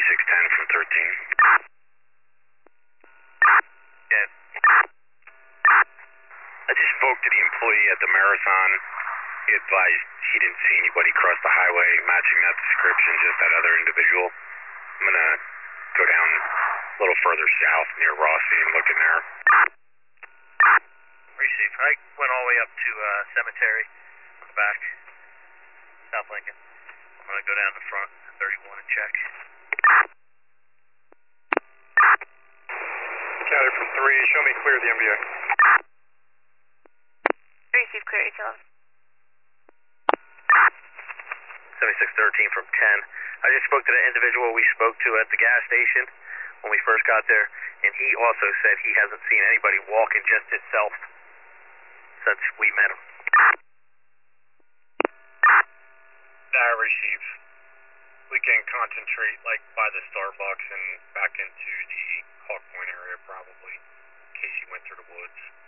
7610 from 13. Yeah. I just spoke to the employee at the Marathon. He advised he didn't see anybody cross the highway matching that description, just that other individual. I'm going to go down a little further south near Rossi and look in there. Receive. I went all the way up to Cemetery on the back, South Lincoln. I'm going to go down to front, 31, and check. Counter from 3, show me clear the MBA. Receive clear ATL. 7613 from 10. I just spoke to the individual we spoke to at the gas station when we first got there, and he also said he hasn't seen anybody walking just himself since we met him. Receive. We can concentrate like by the Starbucks and back into the Hawk Point area probably, in case he went through the woods.